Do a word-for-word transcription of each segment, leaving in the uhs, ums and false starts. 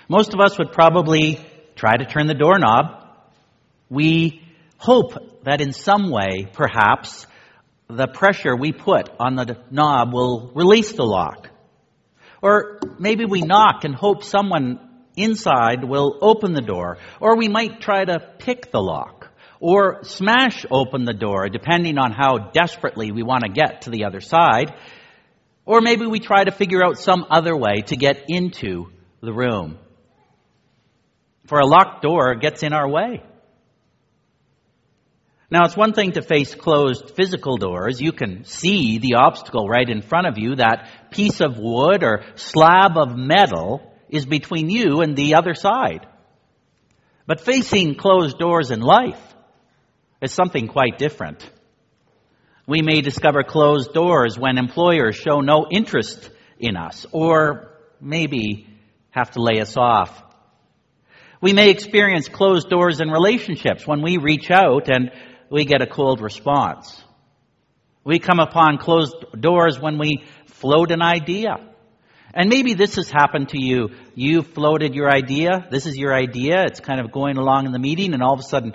Most of us would probably try to turn the doorknob. We hope that in some way, perhaps, the pressure we put on the knob will release the lock. Or maybe we knock and hope someone inside will open the door. Or we might try to pick the lock. Or smash open the door, depending on how desperately we want to get to the other side. Or maybe we try to figure out some other way to get into the room. For a locked door gets in our way. Now, it's one thing to face closed physical doors. You can see the obstacle right in front of you. That piece of wood or slab of metal is between you and the other side. But facing closed doors in life is something quite different. We may discover closed doors when employers show no interest in us, or maybe have to lay us off. We may experience closed doors in relationships when we reach out and we get a cold response. We come upon closed doors when we float an idea. And maybe this has happened to you. You floated your idea. This is your idea. It's kind of going along in the meeting, and all of a sudden,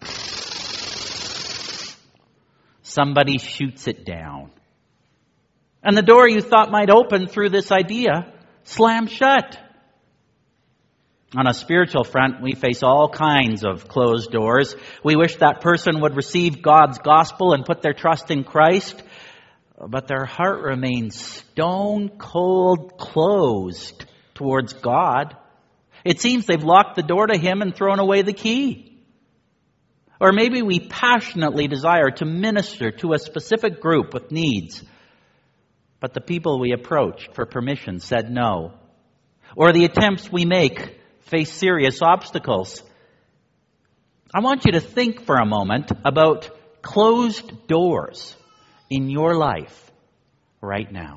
somebody shoots it down. And the door you thought might open through this idea slams shut. On a spiritual front, we face all kinds of closed doors. We wish that person would receive God's gospel and put their trust in Christ, but their heart remains stone cold closed towards God. It seems they've locked the door to Him and thrown away the key. Or maybe we passionately desire to minister to a specific group with needs, but the people we approached for permission said no. Or the attempts we make face serious obstacles. I want you to think for a moment about closed doors in your life right now.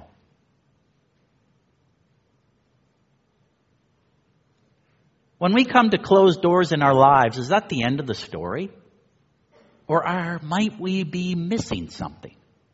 When we come to closed doors in our lives, is that the end of the story? Or are, might we be missing something?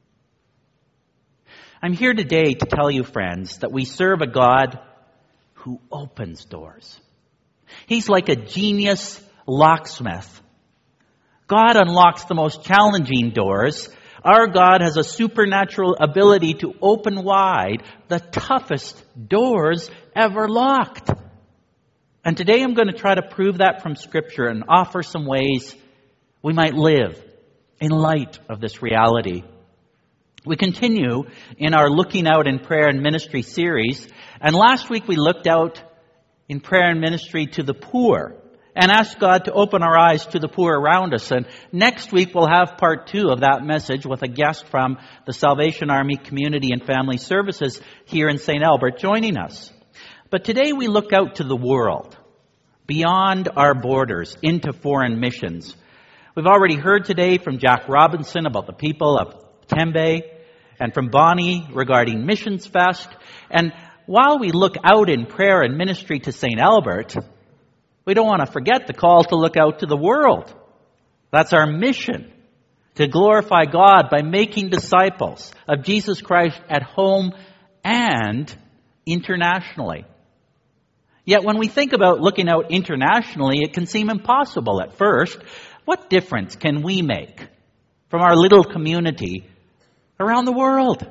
I'm here today to tell you, friends, that we serve a God who opens doors. He's like a genius locksmith. God unlocks the most challenging doors. Our God has a supernatural ability to open wide the toughest doors ever locked. And today I'm going to try to prove that from Scripture and offer some ways we might live in light of this reality. We continue in our Looking Out in Prayer and Ministry series. And last week we looked out in prayer and ministry to the poor and asked God to open our eyes to the poor around us. And next week we'll have part two of that message with a guest from the Salvation Army Community and Family Services here in Saint Albert joining us. But today we look out to the world, beyond our borders, into foreign missions. We've already heard today from Jack Robinson about the people of Tembe, and from Bonnie regarding Missions Fest. And while we look out in prayer and ministry to Saint Albert, we don't want to forget the call to look out to the world. That's our mission, to glorify God by making disciples of Jesus Christ at home and internationally. Yet when we think about looking out internationally, it can seem impossible at first. What difference can we make from our little community around the world?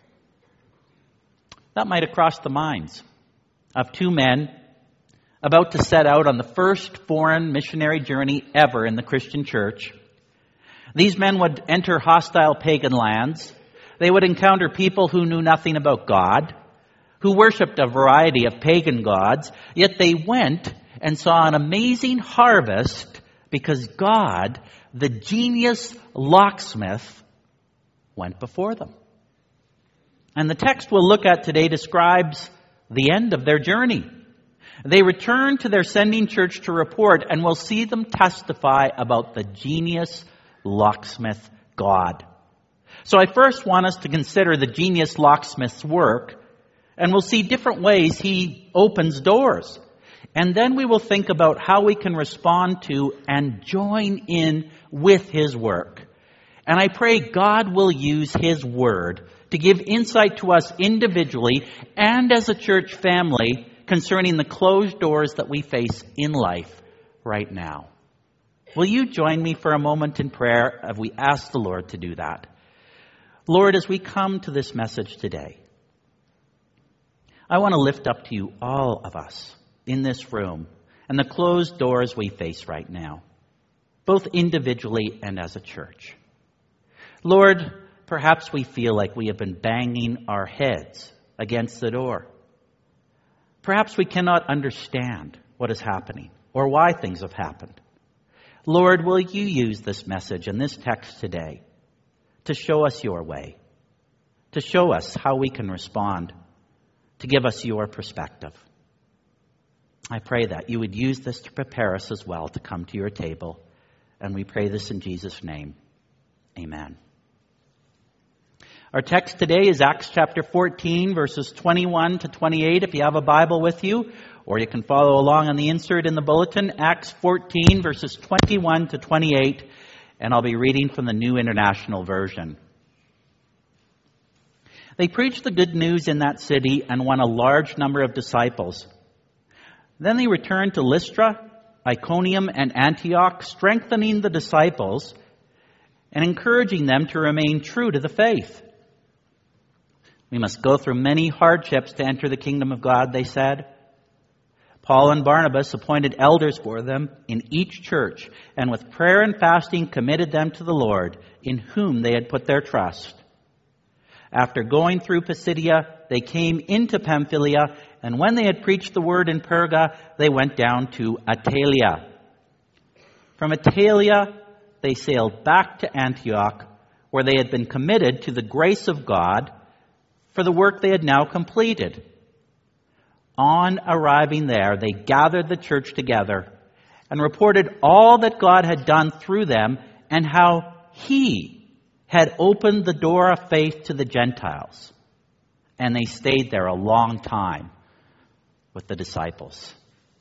That might have crossed the minds of two men about to set out on the first foreign missionary journey ever in the Christian church. These men would enter hostile pagan lands. They would encounter people who knew nothing about God, who worshipped a variety of pagan gods, yet they went and saw an amazing harvest because God, the genius locksmith, went before them. And the text we'll look at today describes the end of their journey. They return to their sending church to report, and we'll see them testify about the genius locksmith God. So I first want us to consider the genius locksmith's work, and we'll see different ways he opens doors. And then we will think about how we can respond to and join in with his work. And I pray God will use his word to give insight to us individually and as a church family concerning the closed doors that we face in life right now. Will you join me for a moment in prayer as we ask the Lord to do that? Lord, as we come to this message today, I want to lift up to you all of us in this room and the closed doors we face right now, both individually and as a church. Lord, perhaps we feel like we have been banging our heads against the door. Perhaps we cannot understand what is happening or why things have happened. Lord, will you use this message and this text today to show us your way, to show us how we can respond, to give us your perspective. I pray that you would use this to prepare us as well to come to your table. And we pray this in Jesus' name. Amen. Our text today is Acts chapter fourteen, verses twenty-one to twenty-eight. If you have a Bible with you, or you can follow along on the insert in the bulletin, Acts fourteen, verses twenty-one to twenty-eight. And I'll be reading from the New International Version. They preached the good news in that city and won a large number of disciples. Then they returned to Lystra, Iconium, and Antioch, strengthening the disciples and encouraging them to remain true to the faith. We must go through many hardships to enter the kingdom of God, they said. Paul and Barnabas appointed elders for them in each church, and with prayer and fasting committed them to the Lord, in whom they had put their trust. After going through Pisidia, they came into Pamphylia, and when they had preached the word in Perga, they went down to Attalia. From Attalia, they sailed back to Antioch, where they had been committed to the grace of God for the work they had now completed. On arriving there, they gathered the church together and reported all that God had done through them and how He had opened the door of faith to the Gentiles. And they stayed there a long time with the disciples.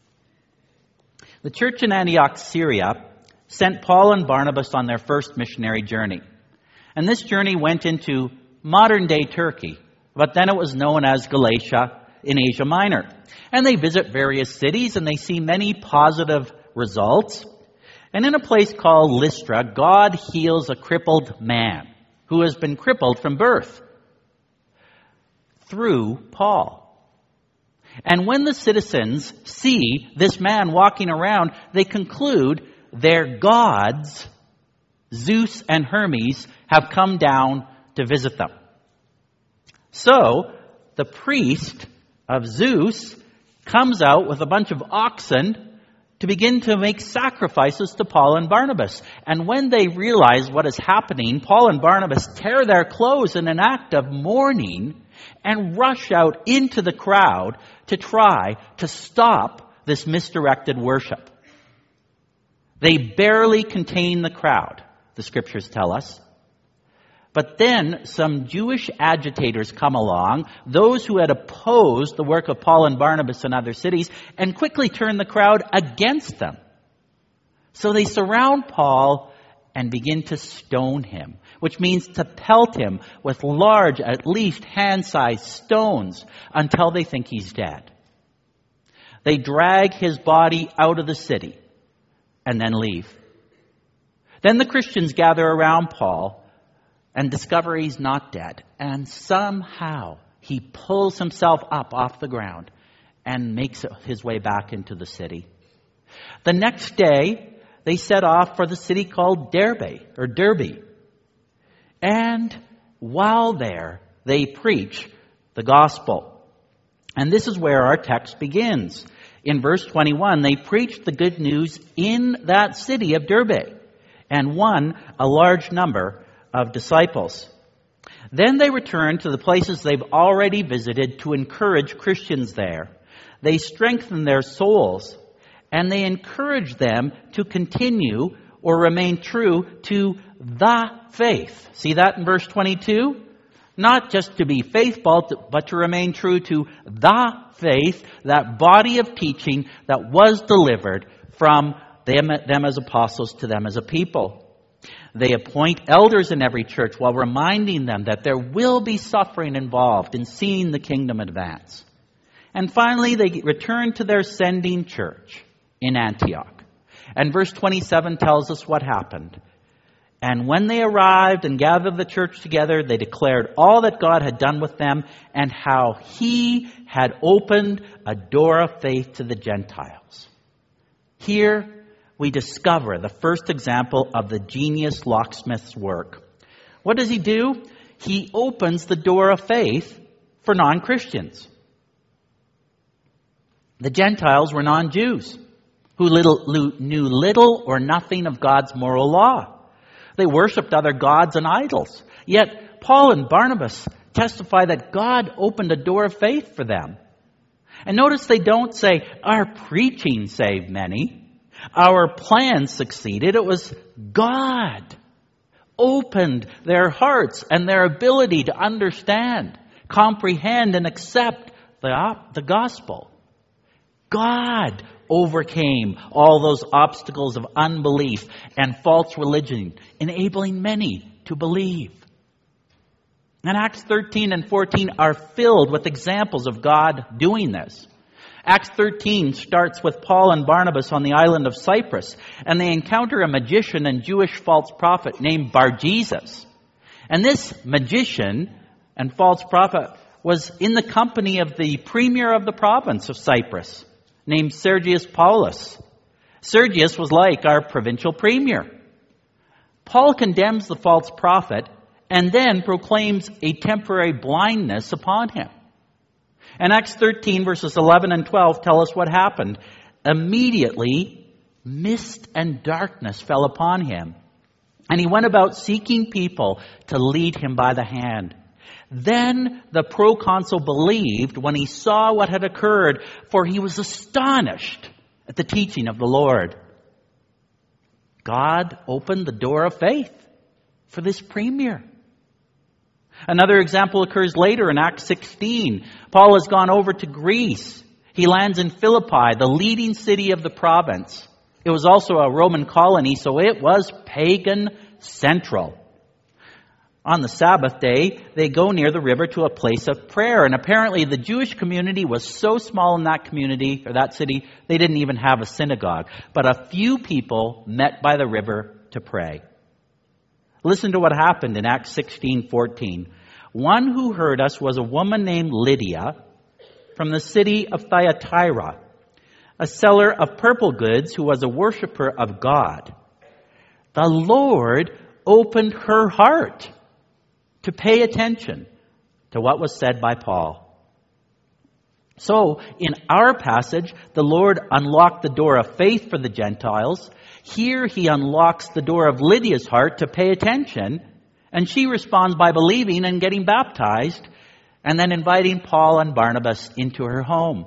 The church in Antioch, Syria, sent Paul and Barnabas on their first missionary journey. And this journey went into modern-day Turkey, but then it was known as Galatia in Asia Minor. And they visit various cities and they see many positive results. And in a place called Lystra, God heals a crippled man who has been crippled from birth through Paul. And when the citizens see this man walking around, they conclude their gods, Zeus and Hermes, have come down to visit them. So the priest of Zeus comes out with a bunch of oxen to begin to make sacrifices to Paul and Barnabas. And when they realize what is happening, Paul and Barnabas tear their clothes in an act of mourning and rush out into the crowd to try to stop this misdirected worship. They barely contain the crowd, the scriptures tell us. But then some Jewish agitators come along, those who had opposed the work of Paul and Barnabas in other cities, and quickly turn the crowd against them. So they surround Paul and begin to stone him, which means to pelt him with large, at least hand-sized stones until they think he's dead. They drag his body out of the city and then leave. Then the Christians gather around Paul and discover he's not dead. And somehow he pulls himself up off the ground and makes his way back into the city. The next day, they set off for the city called Derbe, or Derbe. And while there, they preach the gospel. And this is where our text begins. In verse twenty-one, they preached the good news in that city of Derbe and won a large number of disciples. Then they returned to the places they've already visited to encourage Christians there. They strengthened their souls and they encouraged them to continue or remain true to the faith. See that in verse twenty-two? Not just to be faithful, but to remain true to the faith, that body of teaching that was delivered from them, them as apostles to them as a people. They appoint elders in every church while reminding them that there will be suffering involved in seeing the kingdom advance. And finally, they returned to their sending church in Antioch. And verse twenty-seven tells us what happened. And when they arrived and gathered the church together, they declared all that God had done with them and how he had opened a door of faith to the Gentiles. Here we discover the first example of the genius locksmith's work. What does he do? He opens the door of faith for non-Christians. The Gentiles were non-Jews who little, knew little or nothing of God's moral law. They worshipped other gods and idols. Yet Paul and Barnabas testify that God opened a door of faith for them. And notice they don't say, our preaching saved many. Our plans succeeded. It was God opened their hearts and their ability to understand, comprehend, and accept the, the gospel. God overcame all those obstacles of unbelief and false religion, enabling many to believe. And Acts thirteen and fourteen are filled with examples of God doing this. Acts thirteen starts with Paul and Barnabas on the island of Cyprus, and they encounter a magician and Jewish false prophet named Bar-Jesus. And this magician and false prophet was in the company of the premier of the province of Cyprus, named Sergius Paulus. Sergius was like our provincial premier. Paul condemns the false prophet and then proclaims a temporary blindness upon him. And Acts thirteen verses eleven and twelve tell us what happened. Immediately, mist and darkness fell upon him, and he went about seeking people to lead him by the hand. Then the proconsul believed when he saw what had occurred, for he was astonished at the teaching of the Lord. God opened the door of faith for this premier. Another example occurs later in Acts sixteen. Paul has gone over to Greece. He lands in Philippi, the leading city of the province. It was also a Roman colony, so it was pagan central. On the Sabbath day, they go near the river to a place of prayer. And apparently the Jewish community was so small in that community, or that city, they didn't even have a synagogue. But a few people met by the river to pray. Listen to what happened in Acts sixteen fourteen. One who heard us was a woman named Lydia from the city of Thyatira, a seller of purple goods who was a worshiper of God. The Lord opened her heart to pay attention to what was said by Paul. So, in our passage, the Lord unlocked the door of faith for the Gentiles. Here he unlocks the door of Lydia's heart to pay attention, and she responds by believing and getting baptized, and then inviting Paul and Barnabas into her home.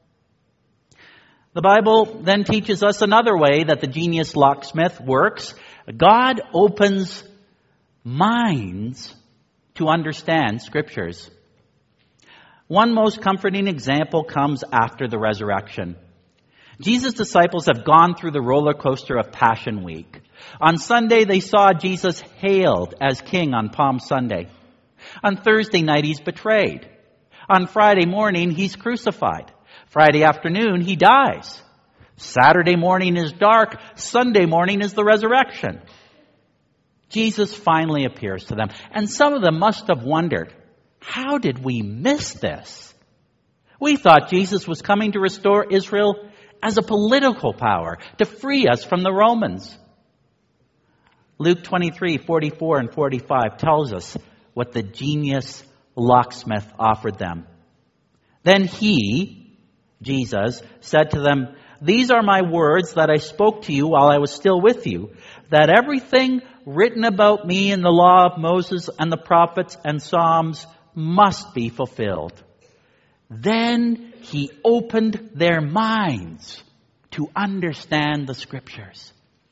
The Bible then teaches us another way that the genius locksmith works. God opens minds to understand Scriptures. One most comforting example comes after the resurrection. Jesus' disciples have gone through the roller coaster of Passion Week. On Sunday, they saw Jesus hailed as king on Palm Sunday. On Thursday night, he's betrayed. On Friday morning, he's crucified. Friday afternoon, he dies. Saturday morning is dark. Sunday morning is the resurrection. Jesus finally appears to them. And some of them must have wondered, how did we miss this? We thought Jesus was coming to restore Israel as a political power, to free us from the Romans. Luke twenty-three, forty-four and forty-five tells us what the genius locksmith offered them. Then he, Jesus, said to them, "These are my words that I spoke to you while I was still with you, that everything written about me in the law of Moses and the prophets and Psalms must be fulfilled." Then he opened their minds to understand the Scriptures.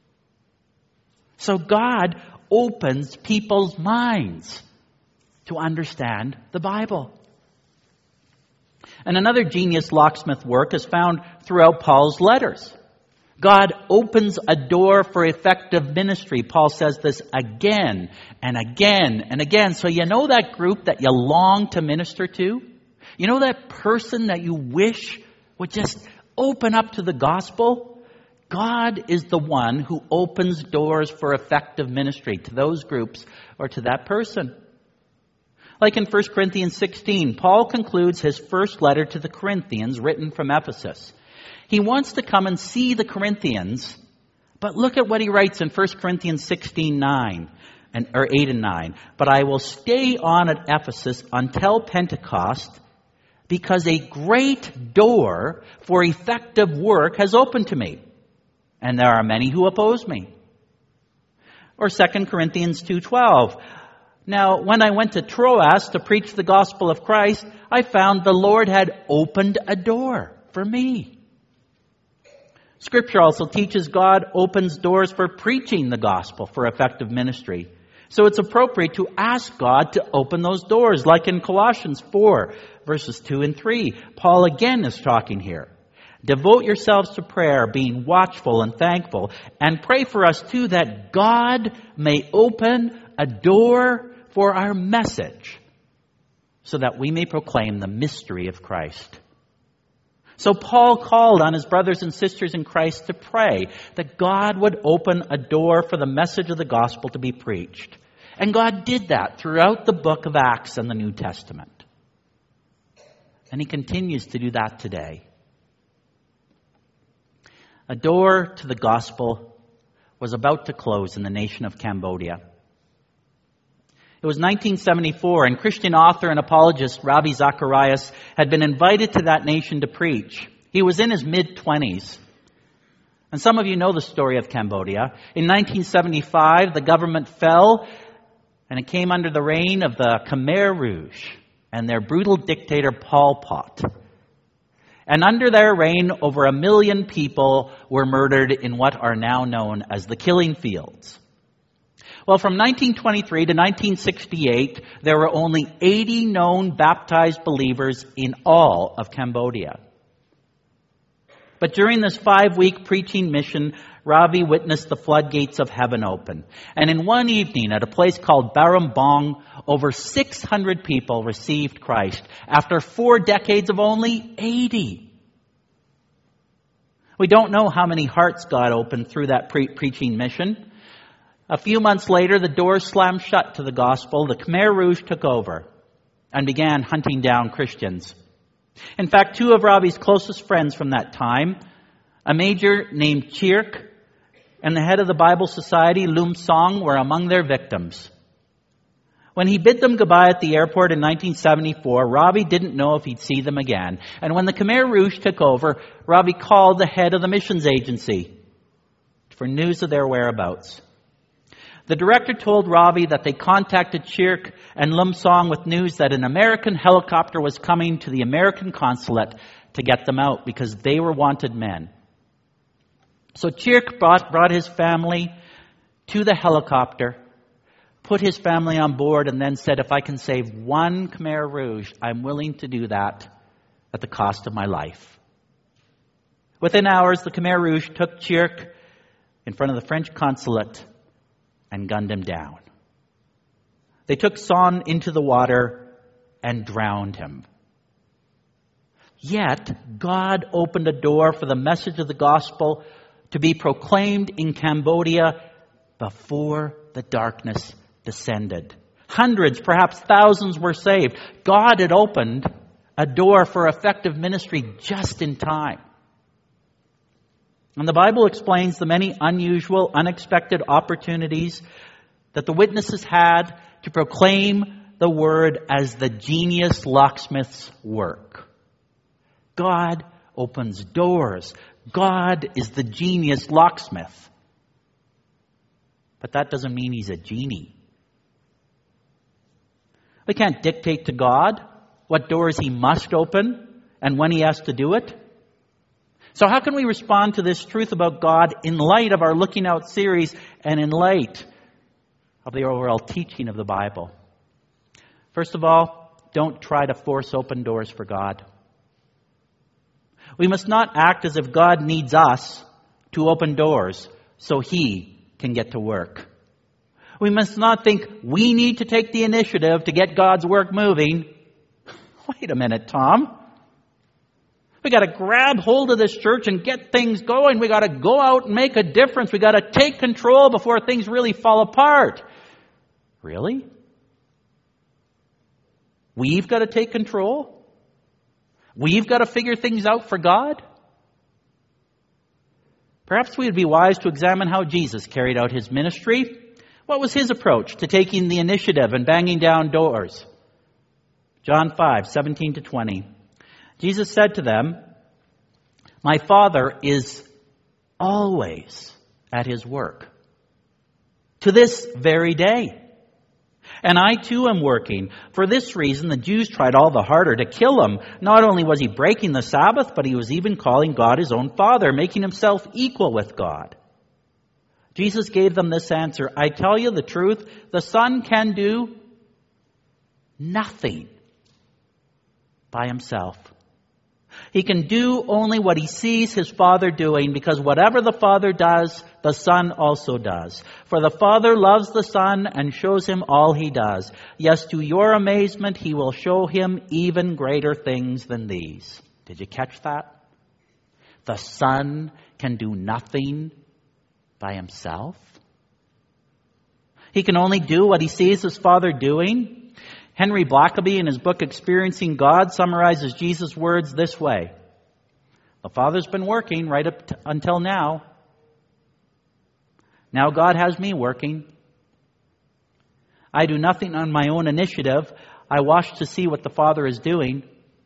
So God opens people's minds to understand the Bible. And another genius locksmith work is found throughout Paul's letters. God opens a door for effective ministry. Paul says this again and again and again. So you know that group that you long to minister to? You know that person that you wish would just open up to the gospel? God is the one who opens doors for effective ministry to those groups or to that person. Like in First Corinthians sixteen, Paul concludes his first letter to the Corinthians written from Ephesus. He wants to come and see the Corinthians, but look at what he writes in First Corinthians sixteen nine. And, or eight and nine. But I will stay on at Ephesus until Pentecost, because a great door for effective work has opened to me, and there are many who oppose me. Or Second Corinthians two twelve. Now, when I went to Troas to preach the gospel of Christ, I found the Lord had opened a door for me. Scripture also teaches God opens doors for preaching the gospel for effective ministry. So it's appropriate to ask God to open those doors, like in Colossians four, verses two and three. Paul again is talking here. Devote yourselves to prayer, being watchful and thankful, and pray for us too that God may open a door for our message, so that we may proclaim the mystery of Christ. So Paul called on his brothers and sisters in Christ to pray that God would open a door for the message of the gospel to be preached. And God did that throughout the book of Acts and the New Testament. And he continues to do that today. A door to the gospel was about to close in the nation of Cambodia. It was nineteen seventy-four, and Christian author and apologist Ravi Zacharias had been invited to that nation to preach. He was in his mid-twenties. And some of you know the story of Cambodia. In nineteen seventy-five, the government fell, and it came under the reign of the Khmer Rouge and their brutal dictator Pol Pot. And under their reign, over a million people were murdered in what are now known as the Killing Fields. Well, from nineteen twenty-three to nineteen sixty-eight, there were only eighty known baptized believers in all of Cambodia. But during this five-week preaching mission, Ravi witnessed the floodgates of heaven open. And in one evening at a place called Barumbong, over six hundred people received Christ after four decades of only eighty. We don't know how many hearts God opened through that pre- preaching mission. A few months later, the doors slammed shut to the gospel. The Khmer Rouge took over and began hunting down Christians. In fact, two of Ravi's closest friends from that time, a major named Chirk and the head of the Bible Society, Lum Song, were among their victims. When he bid them goodbye at the airport in nineteen seventy-four, Ravi didn't know if he'd see them again. And when the Khmer Rouge took over, Ravi called the head of the missions agency for news of their whereabouts. The director told Ravi that they contacted Chirk and Lum Song with news that an American helicopter was coming to the American consulate to get them out because they were wanted men. So Chirk brought, brought his family to the helicopter, put his family on board, and then said, if I can save one Khmer Rouge, I'm willing to do that at the cost of my life. Within hours, the Khmer Rouge took Chirk in front of the French consulate and gunned him down. They took Son into the water and drowned him. Yet, God opened a door for the message of the gospel to be proclaimed in Cambodia before the darkness descended. Hundreds, perhaps thousands were saved. God had opened a door for effective ministry just in time. And the Bible explains the many unusual, unexpected opportunities that the witnesses had to proclaim the word as the genius locksmith's work. God opens doors. God is the genius locksmith. But that doesn't mean he's a genie. We can't dictate to God what doors he must open and when he has to do it. So how can we respond to this truth about God in light of our Looking Out series and in light of the overall teaching of the Bible? First of all, don't try to force open doors for God. We must not act as if God needs us to open doors so he can get to work. We must not think we need to take the initiative to get God's work moving. Wait a minute, Tom. We got to grab hold of this church and get things going. We got to go out and make a difference. We got to take control before things really fall apart. Really? We've got to take control? We've got to figure things out for God? Perhaps we would be wise to examine how Jesus carried out his ministry. What was his approach to taking the initiative and banging down doors? John five, seventeen to twenty. Jesus said to them, "My Father is always at his work, to this very day. And I too am working. For this reason, the Jews tried all the harder to kill him. Not only was he breaking the Sabbath, but he was even calling God his own Father, making himself equal with God." Jesus gave them this answer, "I tell you the truth, the Son can do nothing by himself. He can do only what he sees his Father doing, because whatever the Father does, the Son also does. For the Father loves the Son and shows him all he does. Yes, to your amazement, he will show him even greater things than these." Did you catch that? The Son can do nothing by himself. He can only do what he sees his Father doing. Henry Blackaby, in his book Experiencing God, summarizes Jesus' words this way: "The Father's been working right up t- until now. Now God has me working. I do nothing on my own initiative. I watch to see what the Father is doing.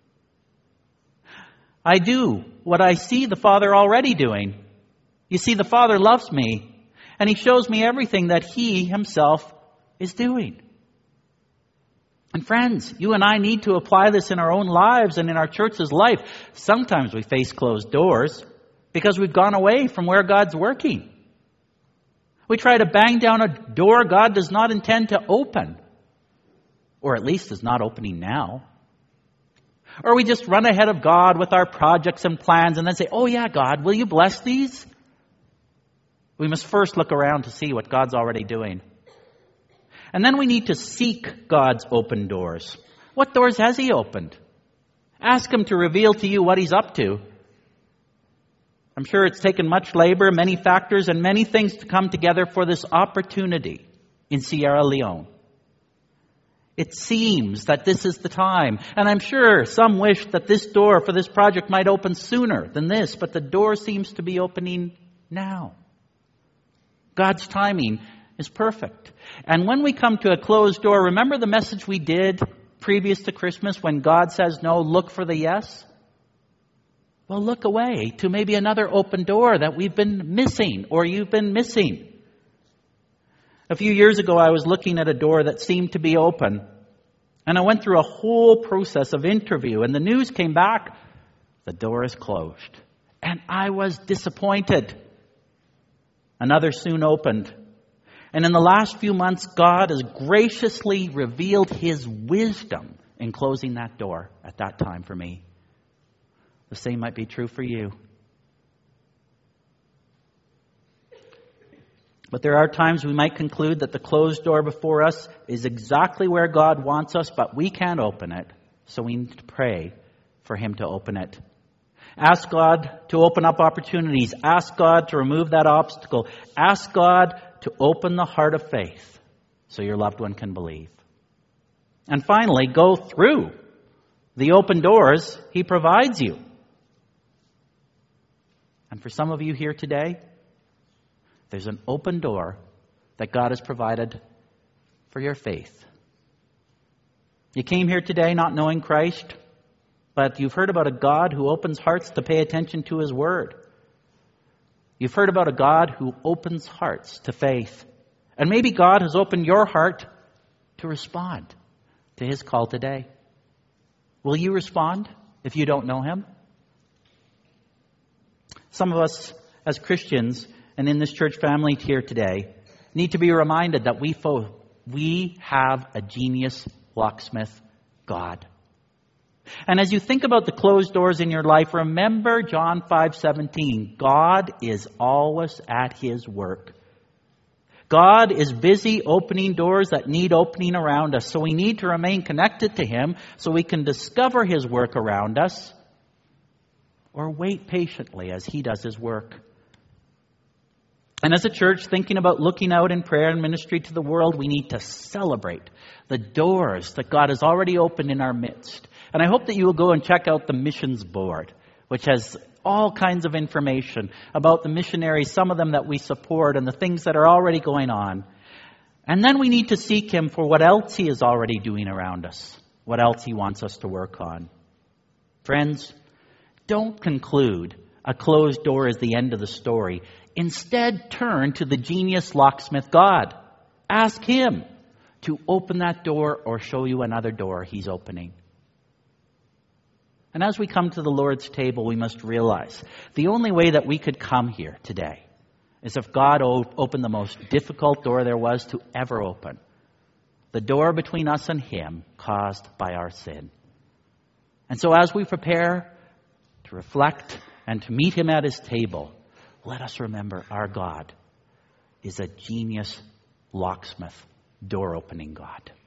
I do what I see the Father already doing. You see, the Father loves me, and he shows me everything that he himself is doing." And friends, you and I need to apply this in our own lives and in our church's life. Sometimes we face closed doors because we've gone away from where God's working. We try to bang down a door God does not intend to open, or at least is not opening now. Or we just run ahead of God with our projects and plans and then say, "Oh yeah, God, will you bless these?" We must first look around to see what God's already doing. And then we need to seek God's open doors. What doors has he opened? Ask him to reveal to you what he's up to. I'm sure it's taken much labor, many factors, and many things to come together for this opportunity in Sierra Leone. It seems that this is the time. And I'm sure some wish that this door for this project might open sooner than this, but the door seems to be opening now. God's timing is perfect. And when we come to a closed door, remember the message we did previous to Christmas when God says no, look for the yes? Well, look away to maybe another open door that we've been missing or you've been missing. A few years ago, I was looking at a door that seemed to be open. And I went through a whole process of interview. And the news came back, the door is closed. And I was disappointed. Another soon opened. And in the last few months, God has graciously revealed his wisdom in closing that door at that time for me. The same might be true for you. But there are times we might conclude that the closed door before us is exactly where God wants us, but we can't open it. So we need to pray for him to open it. Ask God to open up opportunities. Ask God to remove that obstacle. Ask God to open the heart of faith so your loved one can believe. And finally, go through the open doors he provides you. And for some of you here today, there's an open door that God has provided for your faith. You came here today not knowing Christ, but you've heard about a God who opens hearts to pay attention to his word. You've heard about a God who opens hearts to faith. And maybe God has opened your heart to respond to his call today. Will you respond if you don't know him? Some of us as Christians and in this church family here today need to be reminded that we fo- we have a genius locksmith God. And as you think about the closed doors in your life, remember John five seventeen. God is always at his work. God is busy opening doors that need opening around us, so we need to remain connected to Him so we can discover His work around us, or wait patiently as He does His work. And as a church, thinking about looking out in prayer and ministry to the world, we need to celebrate the doors that God has already opened in our midst. And I hope that you will go and check out the missions board, which has all kinds of information about the missionaries, some of them that we support, and the things that are already going on. And then we need to seek Him for what else He is already doing around us, what else He wants us to work on. Friends, don't conclude a closed door is the end of the story. Instead, turn to the genius locksmith God. Ask Him to open that door or show you another door He's opening. And as we come to the Lord's table, we must realize the only way that we could come here today is if God opened the most difficult door there was to ever open. The door between us and Him caused by our sin. And so as we prepare to reflect and to meet Him at His table, let us remember our God is a genius locksmith, door-opening God.